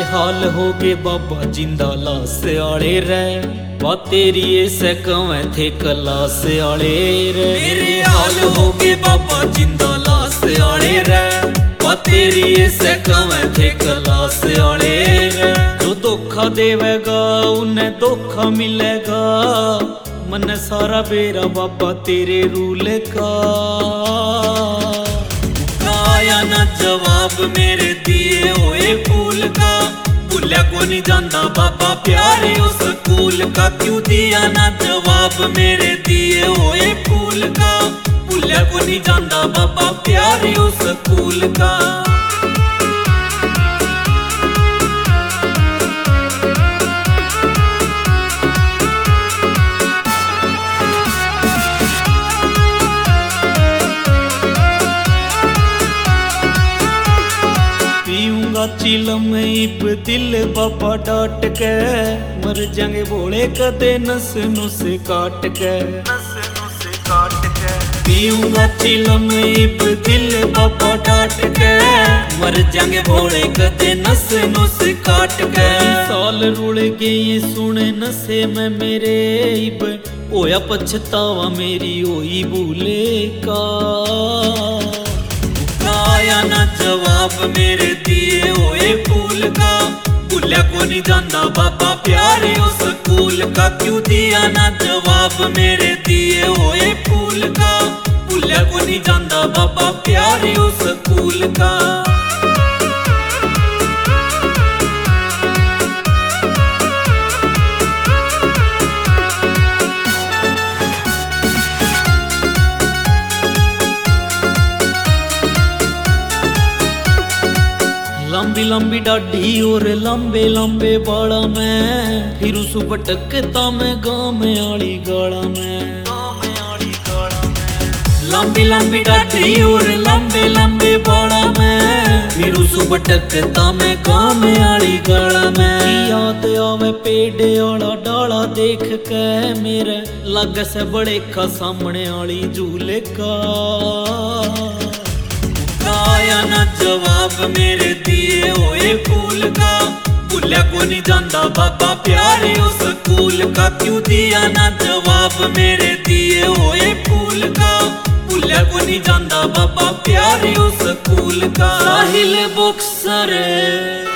हाल हो गए बाबा जिंदा लाश आले रे, बा तेरी ऐसे कवे थे कलास आले रे। मेरे हाल हो गए बाबा जिंदा लाश आले रे, बा तेरी ऐसे कवे थे कलास आले रे। जो धोखा देवेगा उन्हें धोखा मिलेगा, मन सारा बेरा बाबा तेरे रूल का। आया ना जवाब मेरे दिए हुए फूल का, भूलिया को नहीं जाता बाबा प्यारे उस स्कूल का। क्यों दिया ना जवाब मेरे दिए हुए फूल का, भूलिया को नहीं जाता बाबा प्यारे उस स्कूल का। चिलम इब दिल बाबा डाट के, मर जाएंगे बोले कदे नस नुस काट के। पीऊंगा चिलम इब दिल बाबा डाट के, मर जाएंगे बोले कदे नस नुस काट के। साल रुड़ गए सुने नशे में मेरे, इब होया पछतावा मेरी होई भूले का। आया ना जवाब मेरे दिए हुए फूल का, भूलिया को नहीं जाता बाबा प्यारे उस स्कूल का। क्यों दिया ना जवाब मेरे दिए हुए फूल का, भूलिया को नहीं जाता बाबा प्यारे उस स्कूल का। लंबी लंबी डाढ़ी और लंबे लंबे बाड़ा में, फिर उस भटकता मैं गाँव में आली गाड़ा में। लंबी लंबी डाढ़ी और लंबे लंबे बाड़ा में, फिर उस भटकता मैं गाँव में आली गाड़ा में। याद आवे पेड़ आला डाला देख के मेरे, लग से बड़े का सामने आली झूले का। आया ना जवाब मेरे दिए हुए फूल का, भूलिया को नहीं जाता बाबा प्यारे उस स्कूल का। क्यों दिया ना जवाब मेरे दिए हुए फूल का, भूलिया को नहीं जाता बाबा प्यारे उस स्कूल का। साहिल बॉक्सर